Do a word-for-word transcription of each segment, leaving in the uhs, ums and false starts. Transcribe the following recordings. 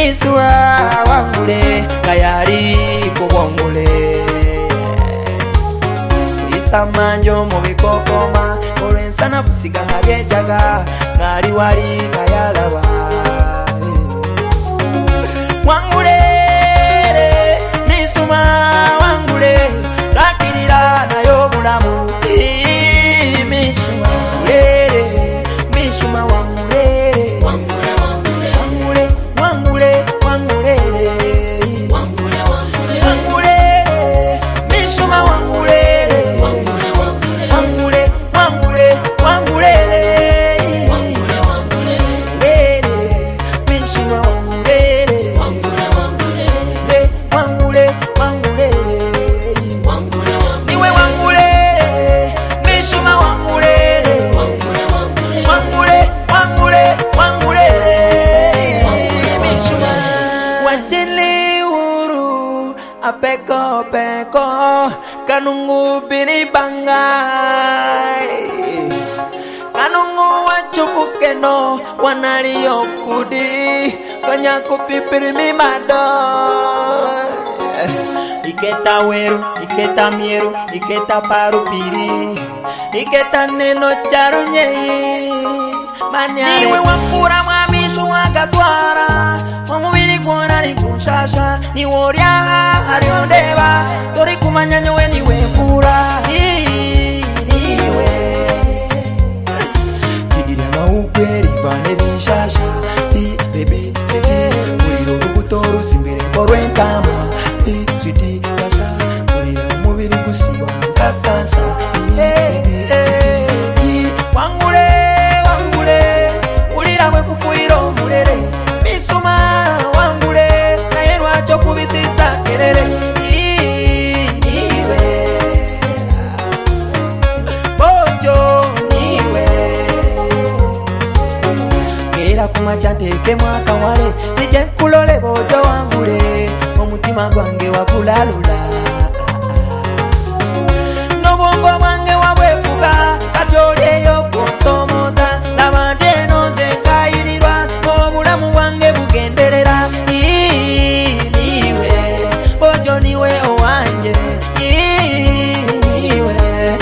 misua wangule kayali kubongule isamanjo mu bikokoma olwensana fusiga nga byejaga ngali wali kayalaba wangule misuma wangule lakirira nayo bulamu misuma wangule misuma wangule wangule wangule wangule wangule wangule wangule misuma wangule wangule wangule wangule wangule misuma wangule wangule wangule niwe wangule misuma wangule wangule wangule wangule misuma wajili uru apeko peko kanungu bini bangai kanungu wachupukeno wanaliyo kudi kanya kupipiri mimado iketa weru iketa mieru iketa parupiri iketa neno charunyei manyare niwe wakura mwamishu wagatwara mwamubiri kuona ni kunshasha ni woria hariondeba tori kumanya nyowe niwe kura niwe kidiria mauperi vane dishasha i baby siti mwiro kubutoru simbere korwentama i siti kasa mwiro mubiri kusiwa kakansa wangule wangule ulira mwe kufuiro mulere misuma wangule nayenwa chokubisiza kerere niwe bojo niwe gera kumachanteke mwaka wale sije kulole bojo wangule omutima gwange wakulalula nobongo mwange wabwefuga katolyeyo konsomoza labande noze nkairirwa obulamu wange bugenderera niwe bojo niwe owanje niwe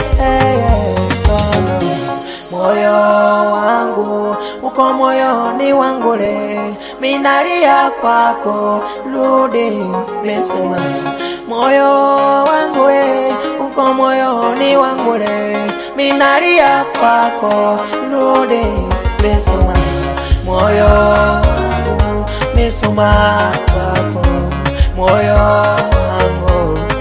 moyo wangu uko moyoni wangule minalia kwako rudi misuma moyo wangu we uko moyoni wangule minalia kwako rudi misuma moyo wangu misuma kwako moyo wangu